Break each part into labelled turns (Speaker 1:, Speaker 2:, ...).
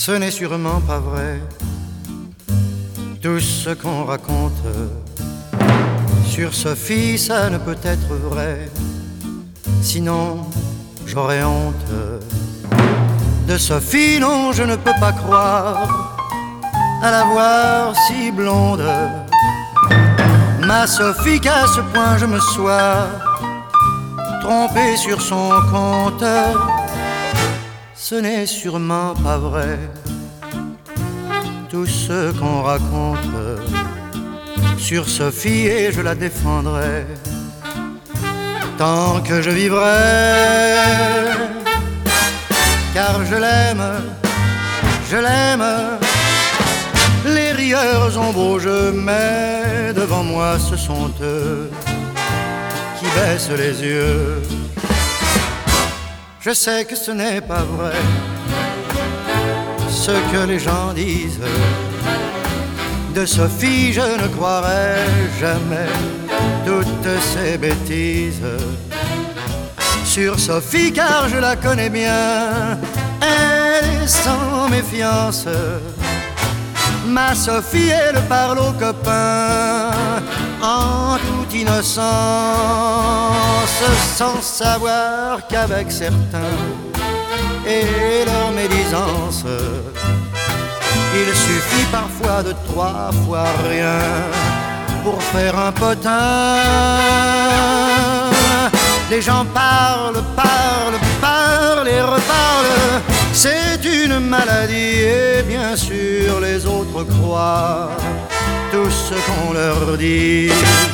Speaker 1: Ce n'est sûrement pas vrai tout ce qu'on raconte sur Sophie, ça ne peut être vrai. Sinon, j'aurais honte de Sophie. Non, je ne peux pas croire à la voir si blonde. Ma Sophie, qu'à ce point je me sois trompé sur son compte. Ce n'est sûrement pas vrai tout ce qu'on raconte sur Sophie, et je la défendrai tant que je vivrai, car je l'aime, je l'aime. Les rieurs ont beau jeu, mais devant moi ce sont eux qui baissent les yeux. Je sais que ce n'est pas vrai ce que les gens disent de Sophie, je ne croirai jamais toutes ces bêtises sur Sophie, car je la connais bien. Elle est sans méfiance, ma Sophie, elle parle aux copains en toute innocence, sans savoir qu'avec certains et leur médisance, il suffit parfois de 3 fois rien pour faire un potin. Les gens parlent, parlent, parlent et reparlent. C'est une maladie et bien sûr les autres croient tout ce qu'on leur dit.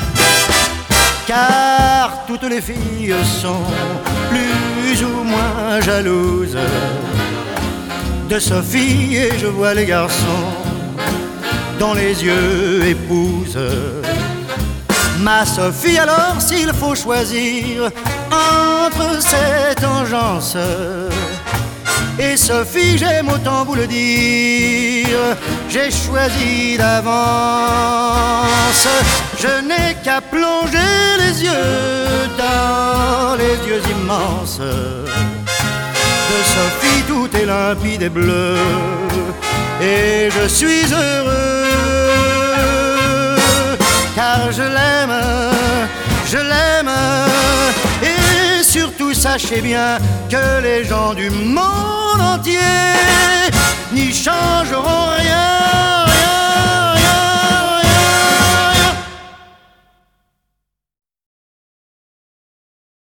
Speaker 1: Car toutes les filles sont plus ou moins jalouses de Sophie, et je vois les garçons dont les yeux épousent ma Sophie. Alors s'il faut choisir entre cette engeance et Sophie, j'aime autant vous le dire, j'ai choisi d'avance. Je n'ai qu'à plonger les yeux dans les yeux immenses de Sophie, tout est limpide et bleu, et je suis heureux, car je l'aime, je l'aime. Et surtout sachez bien que les gens du monde entier n'y changeront